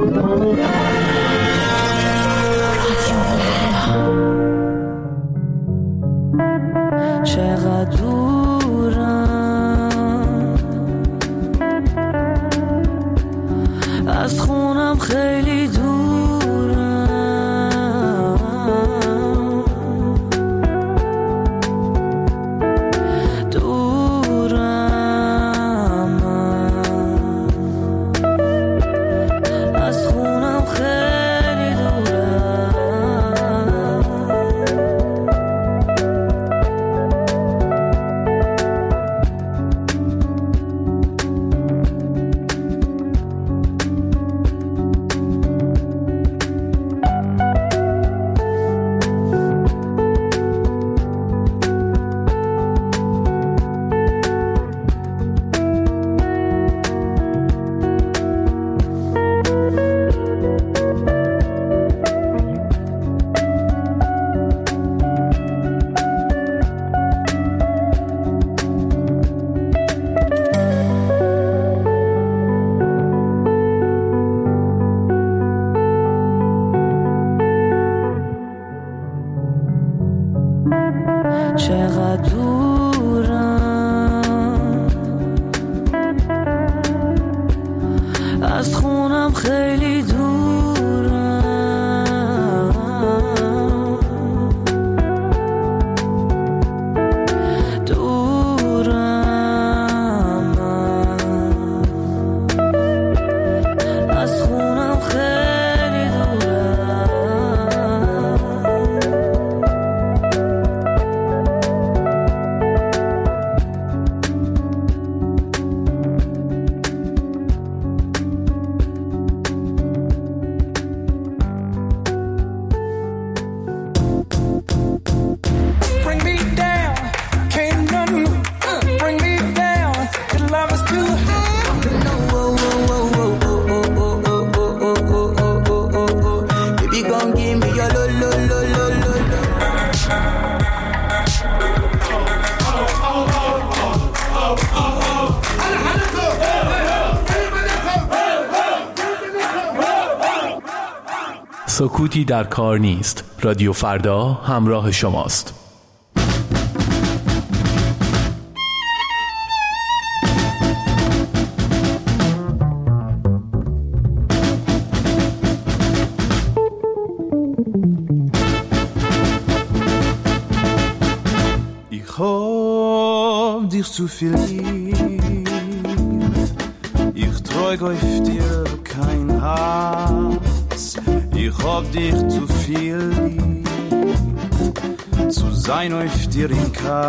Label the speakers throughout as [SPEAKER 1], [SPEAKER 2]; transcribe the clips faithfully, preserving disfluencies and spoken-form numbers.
[SPEAKER 1] چقدر دورم از خونم، خیلی دورم دورم از خونم، خیلی دورم. چقدر دورم از خونم، خیلی دورم دورم از خونم، خیلی دورم.
[SPEAKER 2] سکوتی در کار نیست. رادیو فردا همراه شماست.
[SPEAKER 3] Ich hab dich zu viel lieb, ich trug auf dir kein Hass. Ich hab dich zu viel lieb, zu sein auf dir in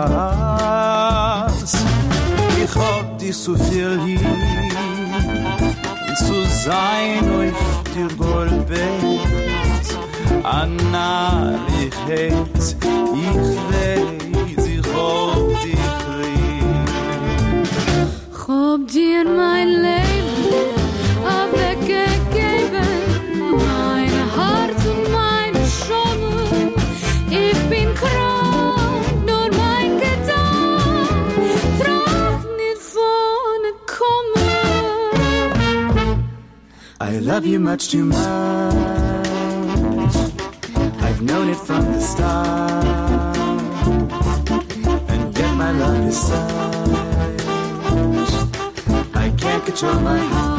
[SPEAKER 3] Kass. Ich hab dich zu viel lieb, zu sein auf dir Goldbett. Anna, ich hätt, ich weiß, ich hab dich lieb.
[SPEAKER 4] Hab dir mein Leben weggegeben, mein Herz und meine Schöne. Ich bin krank, nur mein Gedanke tragt nicht vorne kommen.
[SPEAKER 3] I love you much too much, I've known it from the start, and yet my love is such, I can't control my heart.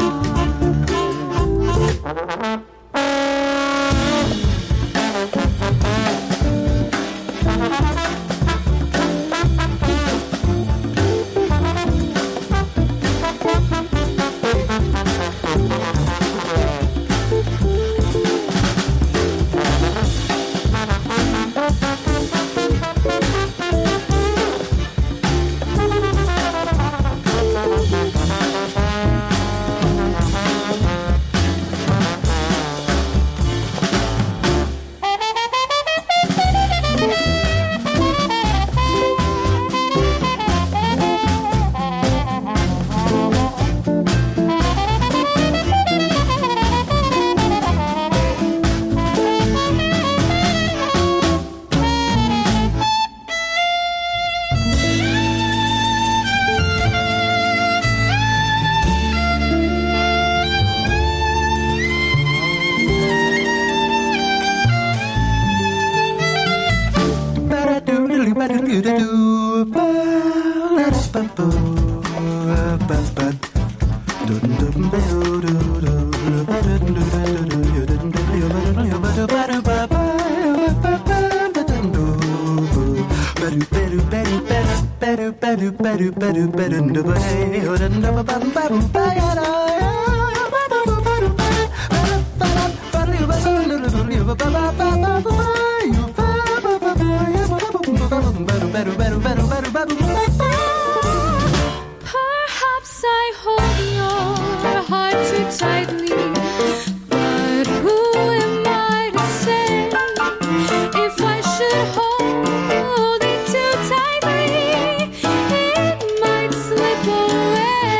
[SPEAKER 4] Perhaps I hold your heart too tightly, but who am I to say if I should hold it too tightly, it might slip away.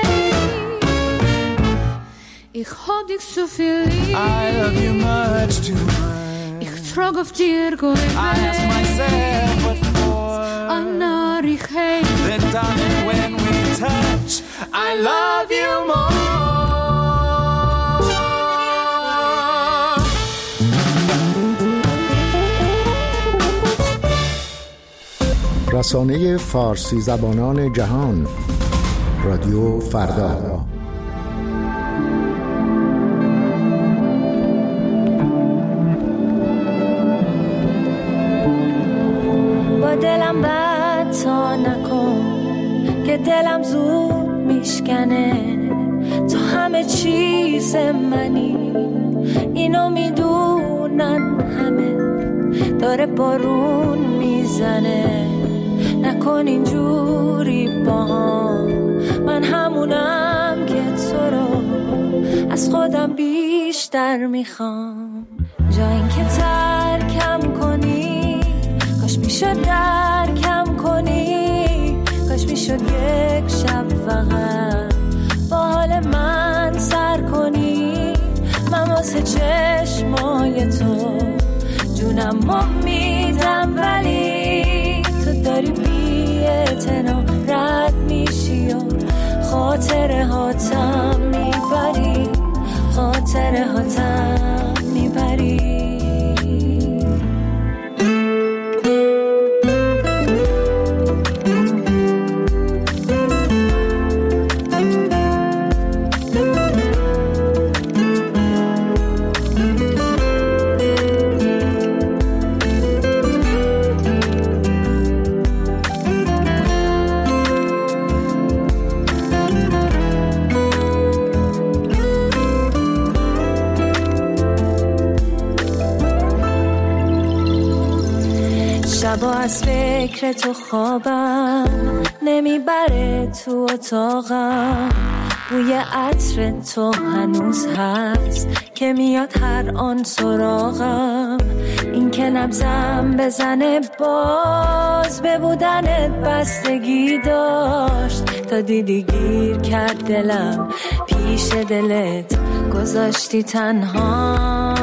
[SPEAKER 4] Ich hab dich so viel lieb.
[SPEAKER 3] I love you much too much.
[SPEAKER 4] Ich trag auf dir Gold.
[SPEAKER 3] I ask myself what for.
[SPEAKER 4] Anna ich hate.
[SPEAKER 3] Then darling, when we touch, I love you more.
[SPEAKER 5] رسانه فارسی زبانان جهان، رادیو فردا.
[SPEAKER 1] با دلم بد تا نکن که دلم زود میشکنه، تو همه چیز منی، اینو میدونن همه، داره بارون میزنه، نکن اینجوری با هم، من همونم که تو رو از خودم بیشتر میخوام. جا این که ترکم کنی، کاش میشد درکم کنی، کاش میشد یک شب فقط با حال من سر کنی، من واسه چشمای تو جونم ما میدم، ولی تو داری بی اعتنا رد میشی و خاطره هاتم میبری، خاطره هاتم میبری. شبا از فکر تو خوابم نمیبره، تو اتاقم بوی عطر تو هنوز هست که میاد هر آن سراغم، این که نبضم بزنه باز به بودنت بستگی داشت، تا دیدی گیر کرد دلم پیش دلت گذاشتی تنها.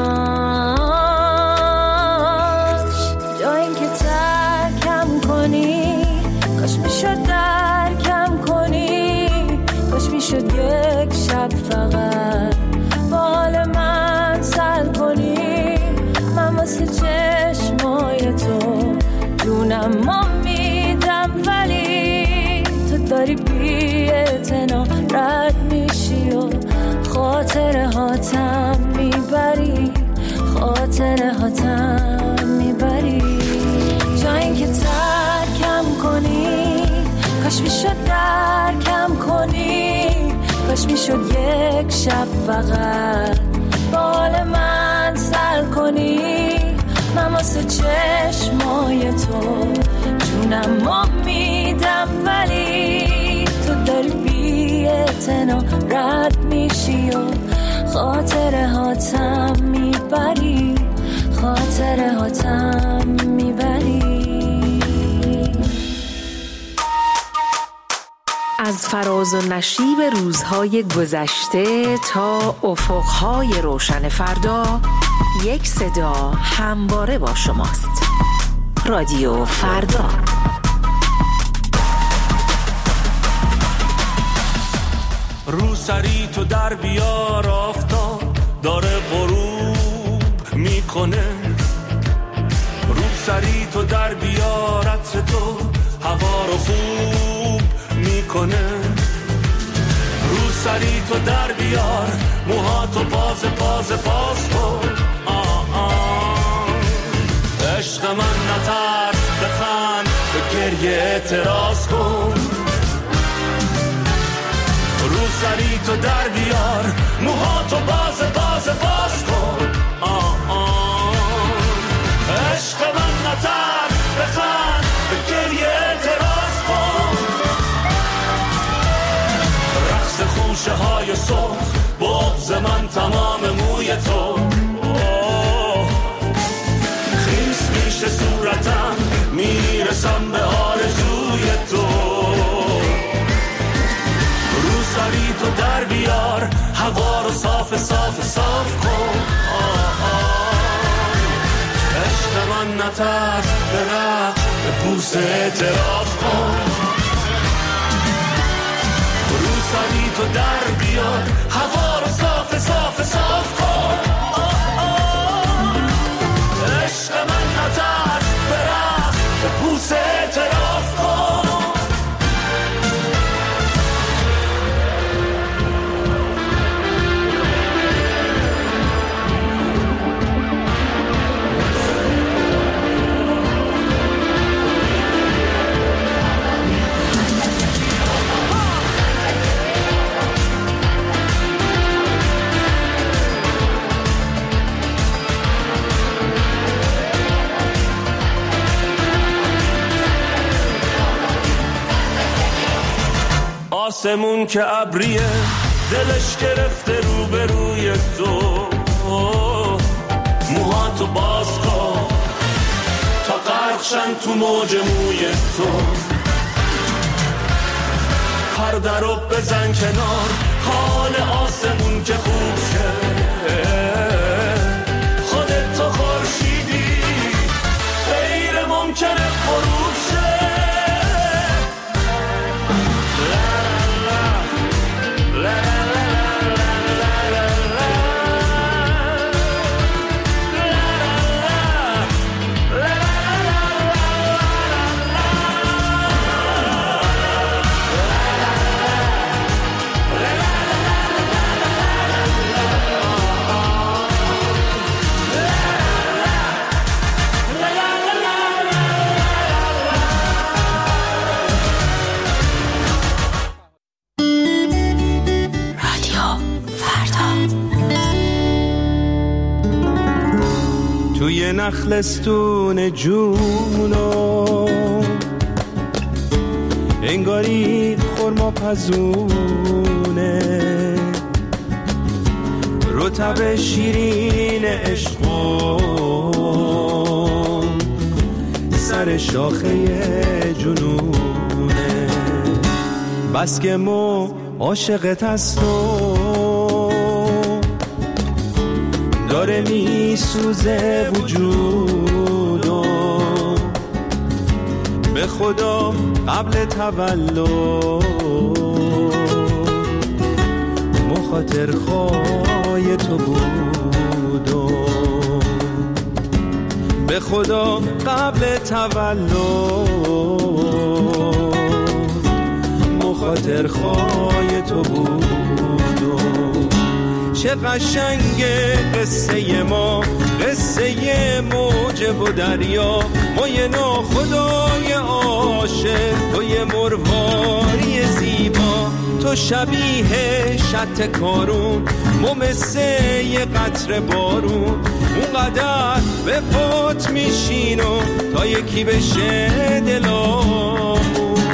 [SPEAKER 1] کاش میشد درکم کنی، کاش میشد یک شب فقط با حال من سر کنی، من واسه چشمای تو جونم ما میدم، ولی تو داری بی اعتنا رد میشی و خاطره هاتم میبری، خاطره هاتم میبری. جا این که ترکم کنی، کاش میشد درکم کنی، کاش میشد یک شب فقط با حال من سر کنی، من واسه چشمای تو جونم ما میدم، ولی تو داری بی اعتنا رد میشی و خاطره هاتم میبری، خاطره هاتم میبری.
[SPEAKER 6] از فراز و نشیب روزهای گذشته تا افقهای روشن فردا، یک صدا همواره با شماست. رادیو فردا.
[SPEAKER 7] رو سری تو در بیار، آفتاب داره غروب میکنه، رو روسری تو در بیارت تو هوا رو خوب میکنه. روسری تو در بیار موهاتو باز باز باز کن. آه آه عشق من نترس بخند به گریه اعتراض کن. روسری تو در بیار موهاتو باز باز باز کن. آه آه عشق من نترس بخند به گریه اعتراض کن. رقص خوشه های سرخ بغض من تمام موی تو. خیس میشه صورتم میرسم به آرزوی تو. روسری تو در بیار هوا رو صاف صاف صاف کن. آه آه عشق من نترس به رقص به بوسه اعتراف کن. روسری تو در بیار هوا رو صاف صاف صاف کن. آه آه عشق من نترس به رقص به بوسه اعتراف کن. آسمون که ابریه دلش گرفته رو به روی تو. موهاتو باز کن تا غرقشن تو موج موی تو. پرده رو بزن کنار حال آسمون که خوب شه. خودت تو خورشیدی غیر ممکنه غروب شه.
[SPEAKER 3] توی نخلستون جونو انگاری خرما پزونه. رطب شیرین عشقو سر شاخه جنونه. بس که مو عاشقت هستو داره میسوزه وجودو. به خدا قبل تولد مخاطر خواه تو بودو. به خدا قبل تولد مخاطر خواه تو بودو. چه قشنگه قصه ما، قصه موج و دریا. ما یه ناخدای عاشق، تو یه مرواری زیبا. تو شبیه شط کارون، ما مثل یه قطره بارون. اونقدر به پات میشینو تا یکی بشه دلامون.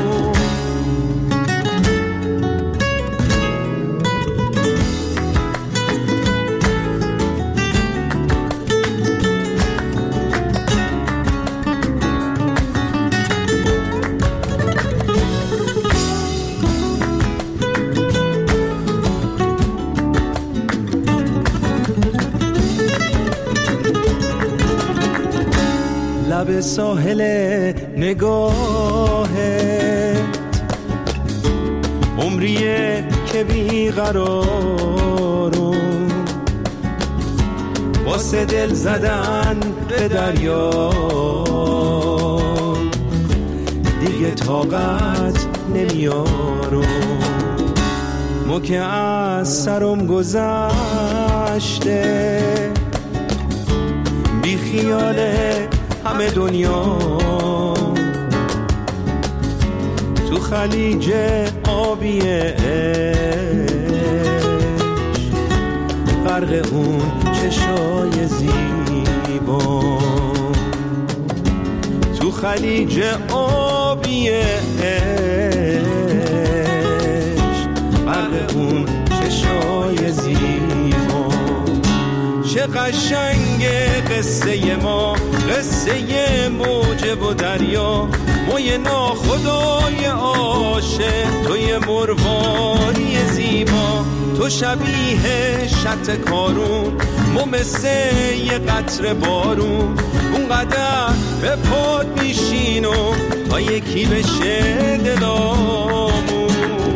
[SPEAKER 3] لب ساحل نگاهت عمریه که بیقرارم. واسه دل زدن به دریا دیگه طاقت نمیارم. مو که از سرم گذشته بی خیاله همه دنیا تو خلیج آبی عشق غرق اون چشای زیبا تو خلیج آبی عشق غرق اون چشای زیبا. چه قشنگه قصه ما، قصه موج و دریا، موی ناخدای عاشق توی مرواری زیبا. تو شبیه شط کارون، مو مثل یه قطره بارون، اونقدر به پاد میشینو تا یکی بشه دلامون.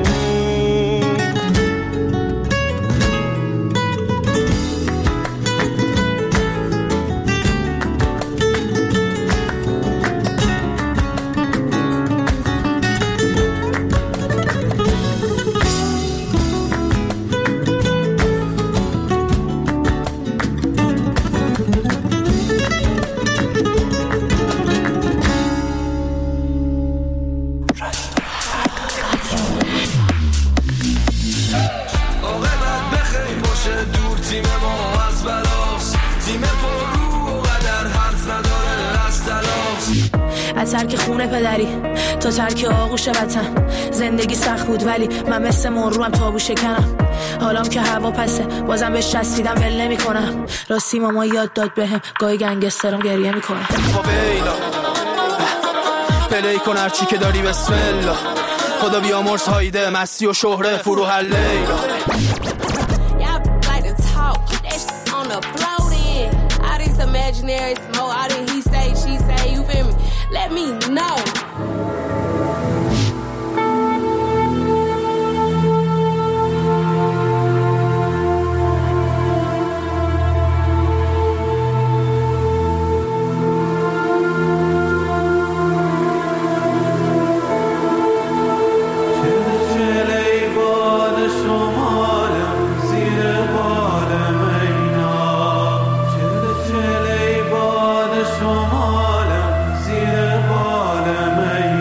[SPEAKER 1] ترک خونه پدری تا ترک آغوش وطن. زندگی سخت بود ولی من مثل مروم تابو شکنم. حالام که هوا پسه بازم بهش چسبیدم ول نمی کنم. راستی ماما یاد داد بهم گاهی گنگسترم گریه میکنه.
[SPEAKER 8] فاویلا پلی کن هرچی که داری بسم الله. خدا بیامرز هایده مستی و شهره فرو هر لیلا. Imaginary smoke, all that he say, she say, you feel me? Let me know.
[SPEAKER 3] شمالم زیر بال می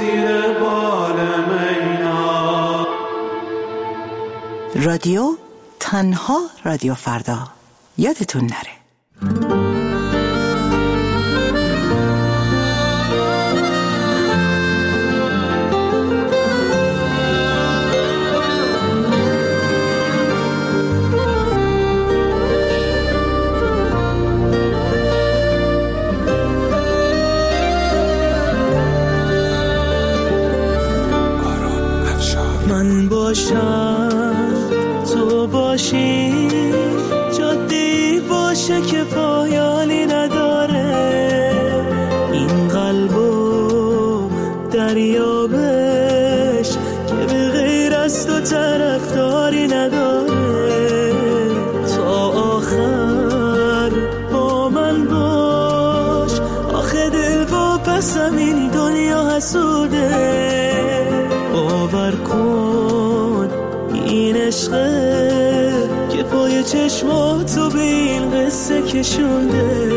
[SPEAKER 3] زیر بال مینا.
[SPEAKER 9] رادیو تنها رادیو فردا، یادتون نره.
[SPEAKER 7] من باشم تو باشی، جادی باشه که پایانی نداره، این قلبو دریابش که به غیر از تو طرفداری نداره. تا آخر با من باش، آخه دل با پسم این دنیا حسوده. باور کن این عشقه که پای چشماتو به این قصه کشونده.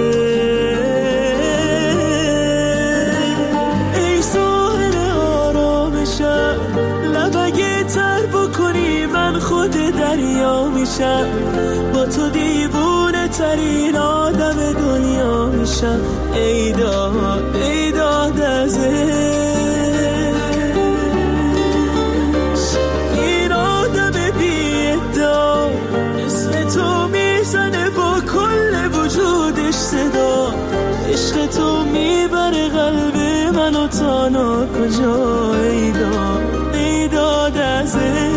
[SPEAKER 7] ای ساحل آرامشم، لبگه تر بکنی من خود دریا میشم، با تو دیوونه ترین آدم دنیا میشم. ای داد ای داد از صدا، عشق تو میبره قلب منو تا نا کجا. ای داد ای داد از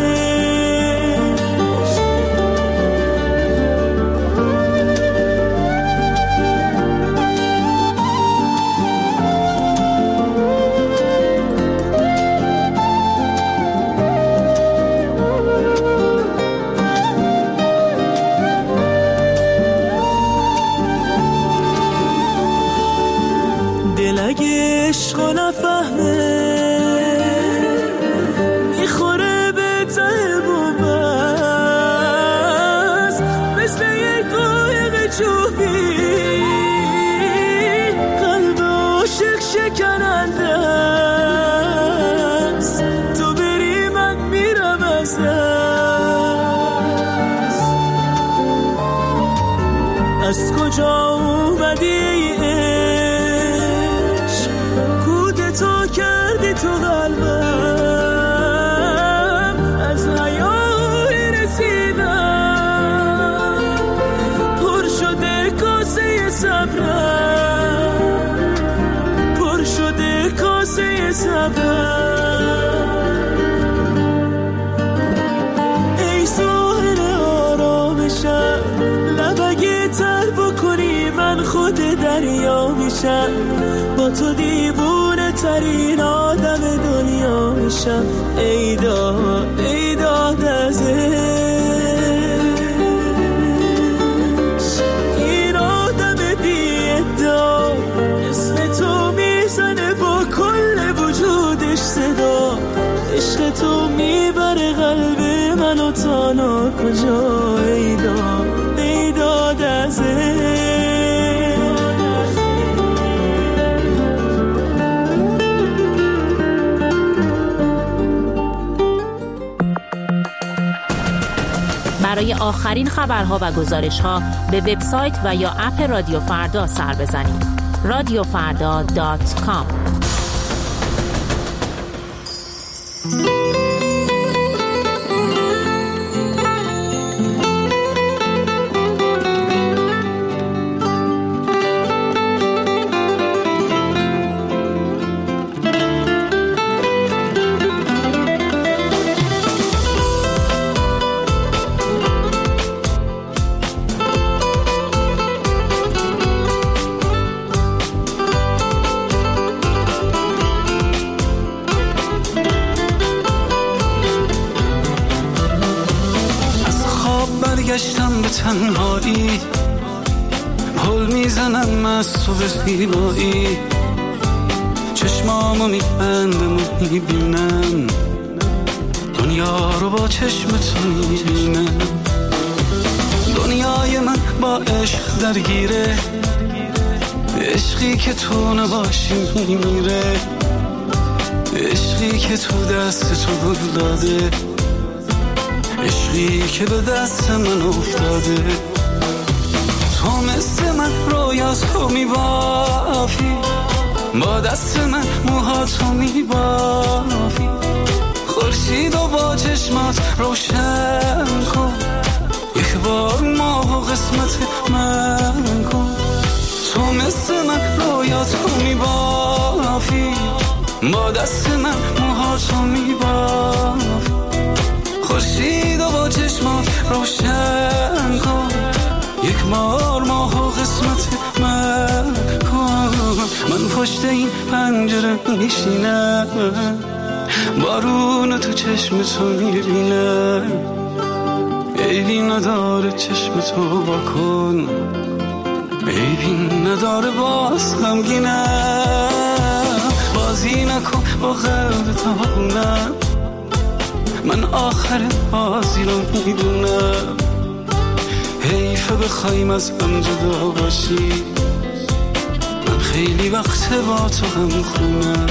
[SPEAKER 7] عشق و نفهمه، میخوره به ته بومبست، مثل یک قایق چوبی قلب عاشق شکننده است. تو بری من میرم از دست. از کجا اومدی تو کردی تو قلبم، از حیای رسیدم پر شده کاسه صبرم، پر شده کاسه صبرم. ای ساحل آرامشم، لبگه تر بکنی من خود دریا میشم، با تو دیوونه ترین آدم دنیا میشم. ای داد ای داد از این آدم بی ادعا، اسم تو میزنه با کل وجودش صدا. عشق تو میبره قلب منو تا نا کجا. ای داد ای داد از
[SPEAKER 10] برای آخرین خبرها و گزارش‌ها به وبسایت و یا اپ رادیو فردا سر بزنید. رادیو فردا دات کام.
[SPEAKER 3] برگشتم به تنهایی، پل میزنم از تو به زیبایی، چشمامو میبندم و میبینم دنیا رو با چشم تو میبینم. دنیای من با عشق درگیره، عشقی که تو نباشی میمیره، که تو دست تو گل داده، عشقی که به دست من افتاده. تو مثل من رویاتو میبافی، با دست من موهاتو میبافی. خورشید و با چشمات روشن کن، یک بار ماه و قسمت من کن. تو مثل من رویاتو میبافی، با دست من موهاتو میبافی. خورشید و با چشمات روشن کن، یک بار ماه و قسمت من کن. من پشت این پنجره میشینم، بارون تو چشم تو میبینم. عیبی نداره چشم تو واکن، عیبی نداره باز غمگینم. بازی نکن با قلب تاونم، من آخر بازی رو میدونم. حیفه بخوایم از هم جدا باشی، من خیلی وقت با تو هم خونم.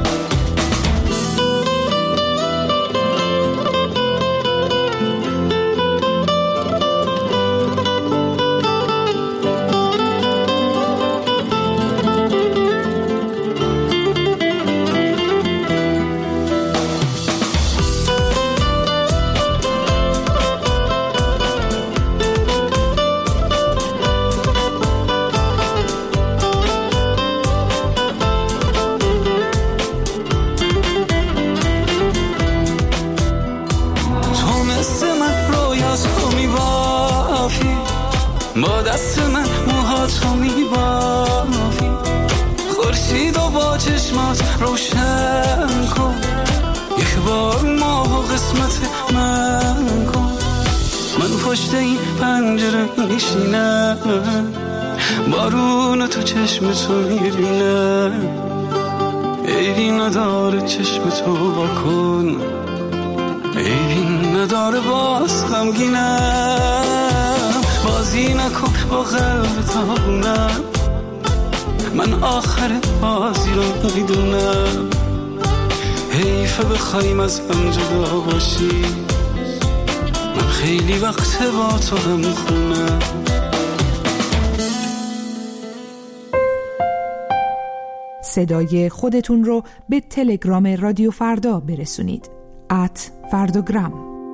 [SPEAKER 3] با دست من موهاتو میبافی. خورشید و با چشمات روشن کن، یک بار ماه و قسمت من کن. من پشت این پنجره میشینم، بارون تو چشم تو میبینم. عیبی نداره چشم تو واکن، عیبی نداره باز غمگینم. بازی نکن با قلب تاونم، من آخر بازی رو میدونم. حیفه بخوایم از هم جدا باشی، من خیلی وقت با تو هم خونم.
[SPEAKER 11] صدای خودتون رو به تلگرام رادیو فردا برسونید. ات فرداگرام.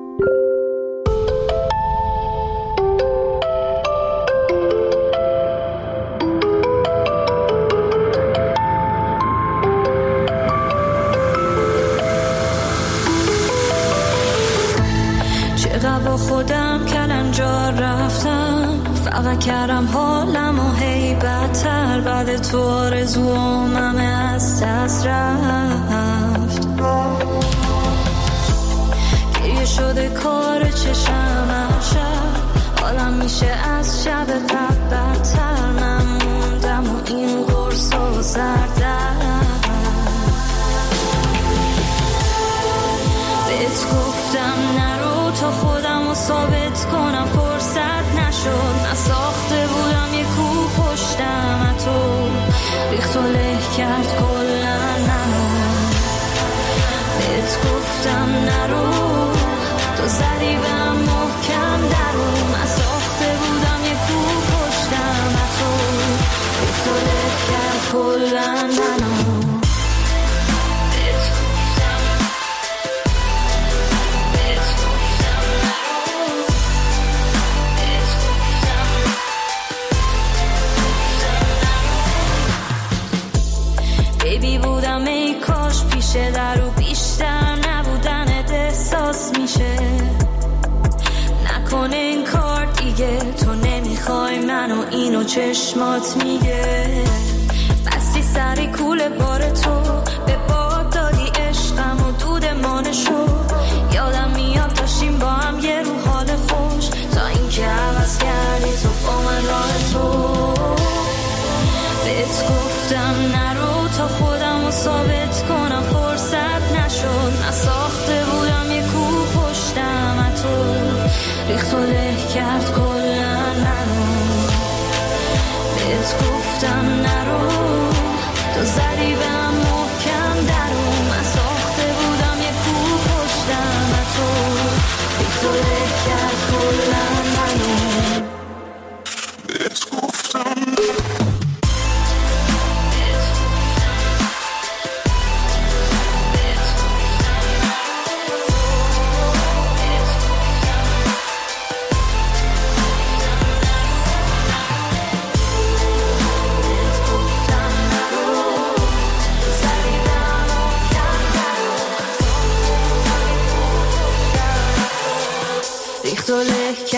[SPEAKER 4] با خودم کلنجار رفتم، فقط کردم حالم و هی بدتر. بعد تو آرزوام همه از دست رفت، گریه شده کار چشم هر شب. حالم میشه از شب قبل بدتر، من موندم و این قرص و سردم. بهت گفتم نرو تا خودم رو ثابت کنم، فرصت نشد. نساخته بودم یه کو پشتم، تو ریخت و له کرد کلن منو. بهت گفتم نرو، تو زدی بهم محکم درو. نساخته بودم یه کو پشتم، تو ریخت و له کرد کلن منو. در و بیشتر نبودنت احساس میشه. نکنه این کار دیگه، تو نمیخوای منو، اینو چشمات میگه. بستی سری کوله بار تو، به باد دادی عشقم و دود مانشو. یادم میاد داشتیم با هم یه رو حال خوش، تا این که عوض کردی تو با من راه تو. بهت گفتم نرو تا خودم رو ثابت کنم، فرصت نشد. نساخته بودم یه کو پشتم، تو ریخت و له کرد کلن منو. بهت گفتم نرو، تو زدی بهم محکم درو.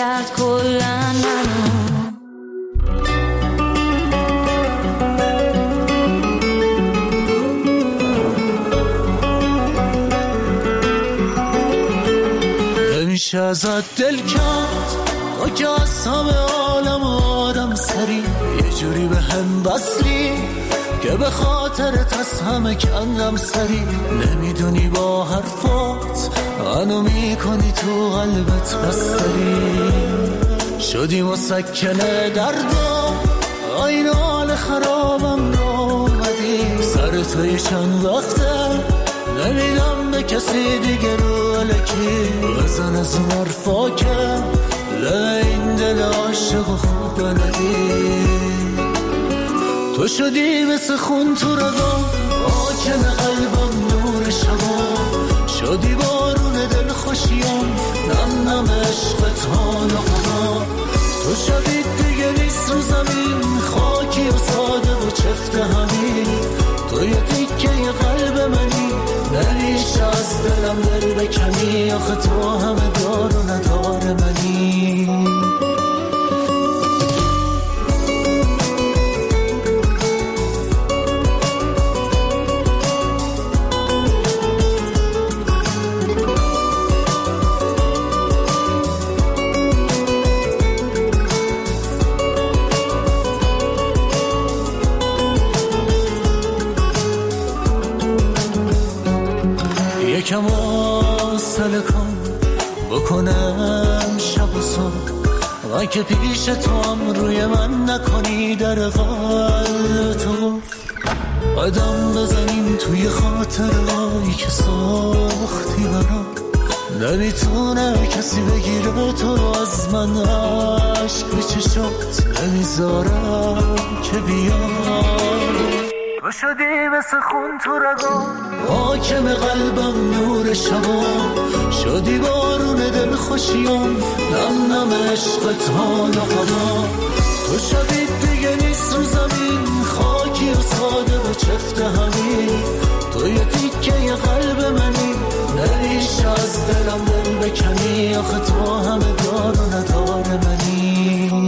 [SPEAKER 4] کرد کلن منو.
[SPEAKER 7] نمیشه ازت دل کرد خاک از همه عالم آدم سری، یه جوری به هم بسری که به خاطرت از همه کندم سری. نمیدونی با حرفات منو میکنی تو قلبت بستری، شدی مسکنه دردم آین حال خرابم رو اومدی. سر توی چند وقته نمیدم به کسی دیگه رو الکی، بزن از اون حرفا که این دل عاشق خوب بلدی. تو شدی مثل خون تو رگام، حاکم قلبم نور شبا، شدی بارون دل خوشیام، نم نم عشقت حال و قضا. تو شدی دیگه نیست رو زمین، خاکی و ساده و چفت همین، تو یه تیکه یه قلب منی، نمیشه از دلم دل بکنی، آخه تو همه دار و ندار منی. یکم حوصله کن بکنم شب و صبح، من که پیش تو هم روی من نکنی در قلب تو. قدم بزنیم توی خاطرهایی که ساختی برام، نمیتونه کسی بگیره تو رو از من، عشق به چشات نمیذارم که بیام. تو شدی مثل خون تو رگام، حاکم قلبم نور شبا، شدی بارون دل خوشیام، نم نم عشقت حال و قضا. تو شدی دیگه نیست رو زمین، خاکی و ساده و چفت همین، تو یه تیکه یه قلب منی، نمیشه از دلم دل بکنی، آخه تو همه دار و ندار منی.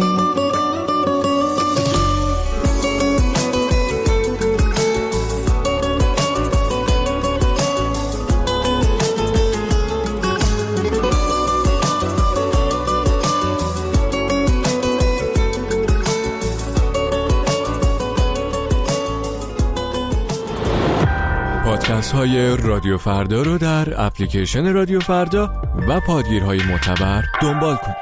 [SPEAKER 12] پادکست های رادیو فردا رو در اپلیکیشن رادیو فردا و پادگیرهای معتبر دنبال کنید.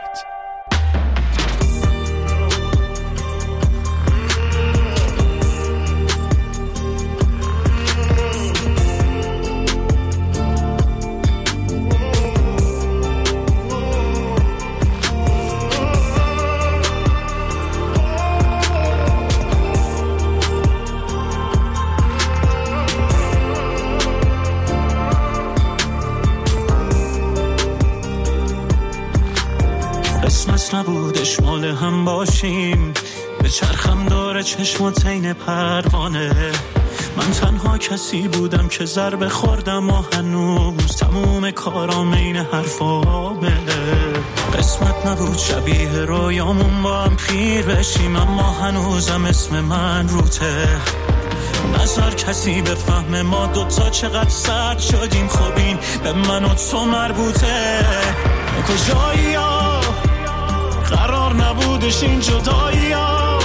[SPEAKER 13] نبودش مال هم باشیم، به چرخم داره چشمات عین پروانه. من تنها کسی بودم که ضربه خوردم و هنوز تموم کارام عین حرفا بله. قسمت نبود شبیه رویامون با هم پیر بشیم، اما هنوزم اسم من روته. نظر کسی به فهم ما دوتا چقدر سرد شدیم، خب این به من و تو مربوطه. کجایی ها قرار نبودش این جدایی ها،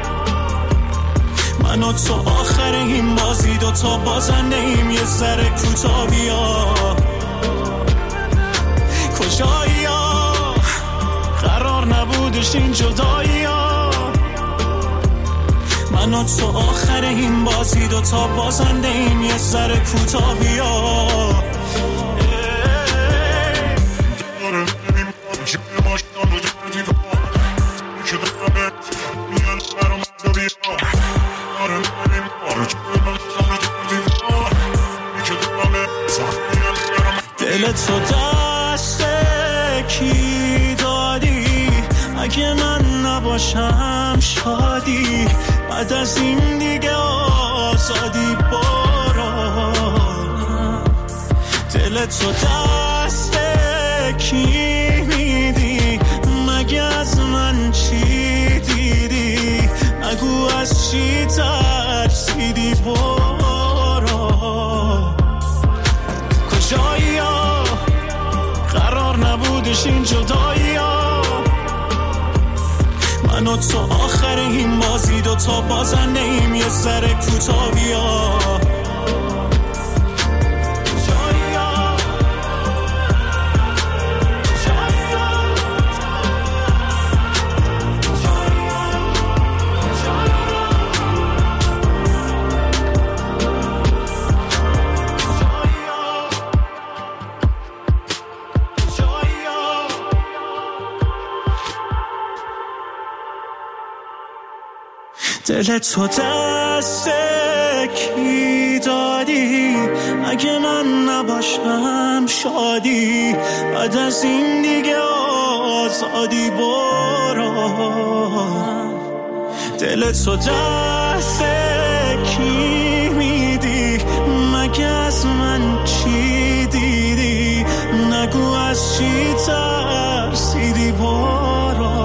[SPEAKER 13] من و تو آخر این بازی دوتا بازنده ایم، یه ذره کوتا بیا. کجایی ها قرار نبودش این جدایی ها، من و تو آخر این بازی دوتا بازنده ایم، یه ذره کوتا بیا. دل تو دست کی دادی، اگه من نباشم شادی، بعد از این دیگه آزادی برو. دل تو دست کی میدی، مگه از چی ترسیدی برو کجایی ها قرار نبودش این جدایی ها من و تو آخر این بازی دو تا بازنده ایم یه سر کوتاهی ها دل تو دست کی دادی اگه من نباشم شادی بعد از این دیگه آزادی برو دل تو دست کی میدی مگه از من چی دیدی نگو از چی ترسیدی برو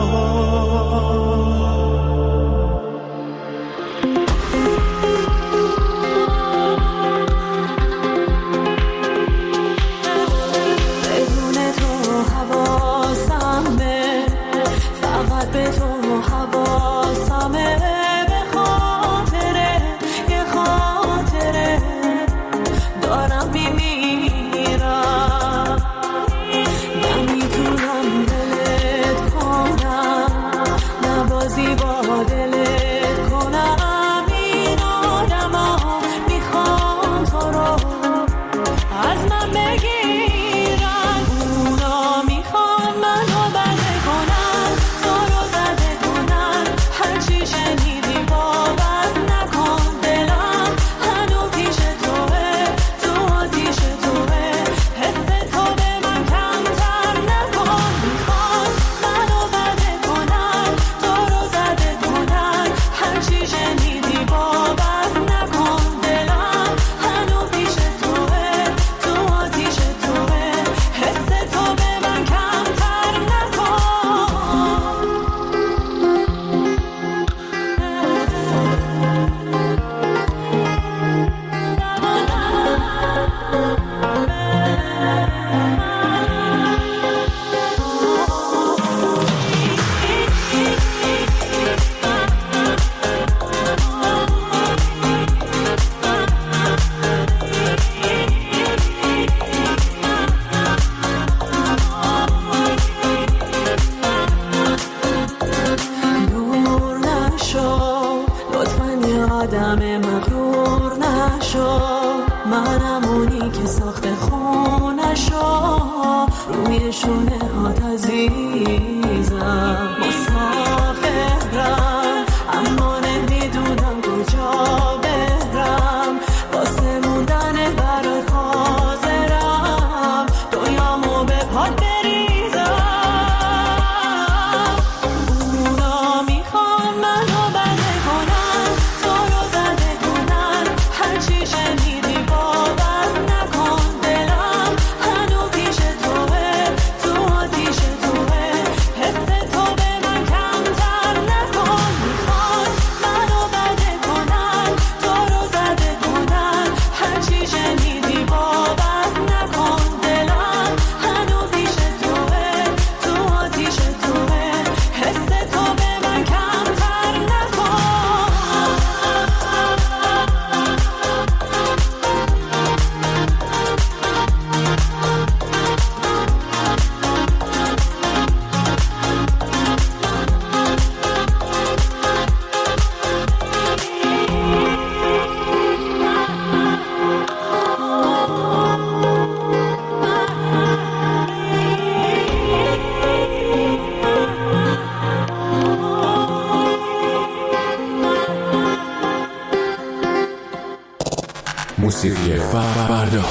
[SPEAKER 12] موسیقی فردا.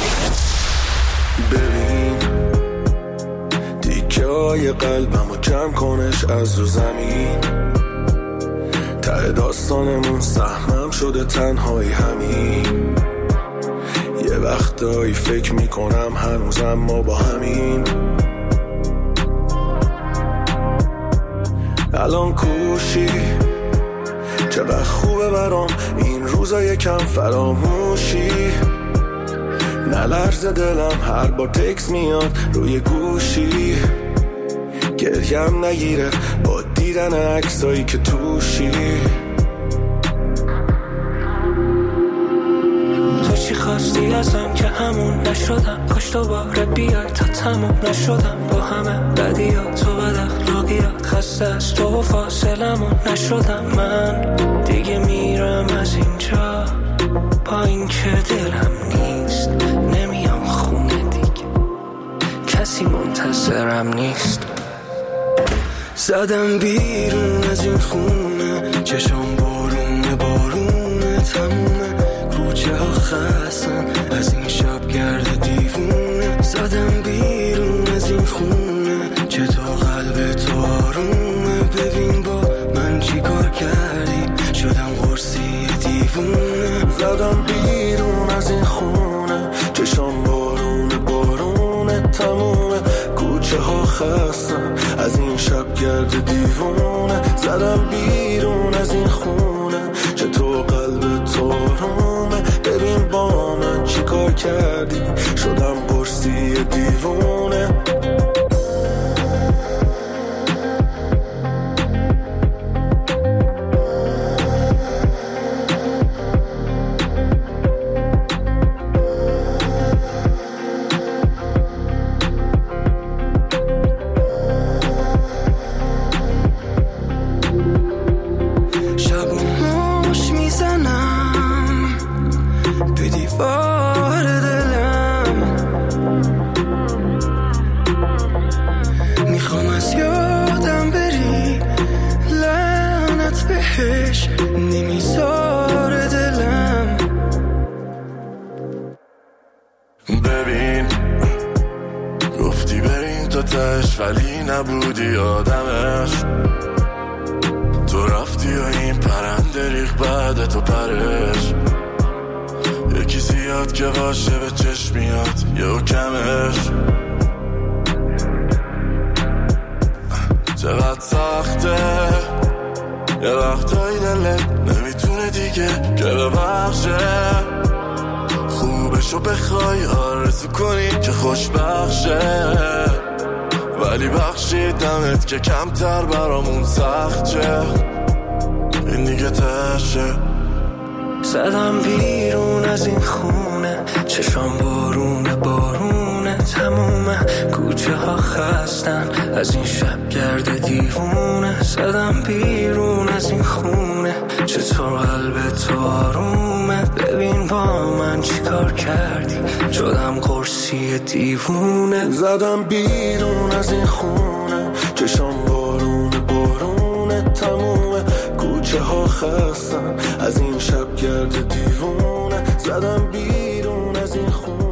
[SPEAKER 14] ببین تیکه های قلبمو جمع کنش از رو زمین، ته داستانمون سهمم شده تنهایی همین. یه وقتایی فکر میکنم هنوزم ما با همین. الان کوشی چقدر خوبه برام این روزا یکم فراموشی، نلرزه دلم هر بار تکس میاد روی گوشی، گریم نگیره با دیدن عکسایی که توشی.
[SPEAKER 15] تو چی خواستی ازم که همون نشدم، کاش دوباره بیای تا تموم نشدم با همه بدیات و بد اخلاقیات، خسته از تو و فاصلمون نشدم من دیگه، میرم از اینجا با این که دلم نیست، نمیام خونه دیگه، کسی منتظرم نیست. زدم بیرون از این خونه، چشم بارونه بارونه تمومه، کوچه ها خستن از این شب گرد دیوونه. زدم بیرون از این خونه، چطور قلب تو آرومه، ببین با من چی کار کردی، شدم قرصی دیوونه.
[SPEAKER 14] زدم بیرون از این خونه، چشم بارونه بارونه تمومه، کوچه ها خستن از این شب گرد دیوونه. زدم بیرون از این خونه، چطور قلب تو آرومه، ببین با من چی کار کردی، شدم قرصی دیوونه. ببین گفتی بریم تو تش ولی نبودی آدمش، تو رفتی و این پرنده ریخ بعد تو پرش، یکی زیاد که باشه به چشمیات یه کمش. چقدر سخته یه وقتایی دلت نمیتونه دیگه که ببخشه، خوبشو بخوای آرزو کنی که خوشبخشه، ولی بخشیدمت که کمتر برامون سخت شه، این دیگه تشه.
[SPEAKER 15] زدم بیرون از این خونه، چشام بارونه بارونه تمومه، کوچه ها خستن از این شب گرد دیوونه. زدم بیرون از این خونه، چطور قلب تو آرومه، ببین با من چی کار کردی، شدم قرصی دیوونه.
[SPEAKER 14] زدم بیرون از این خونه، چشام بارونه بارونه تمومه، کوچه ها خستن از این شب گرد دیوونه. زدم بیرون از این خونه.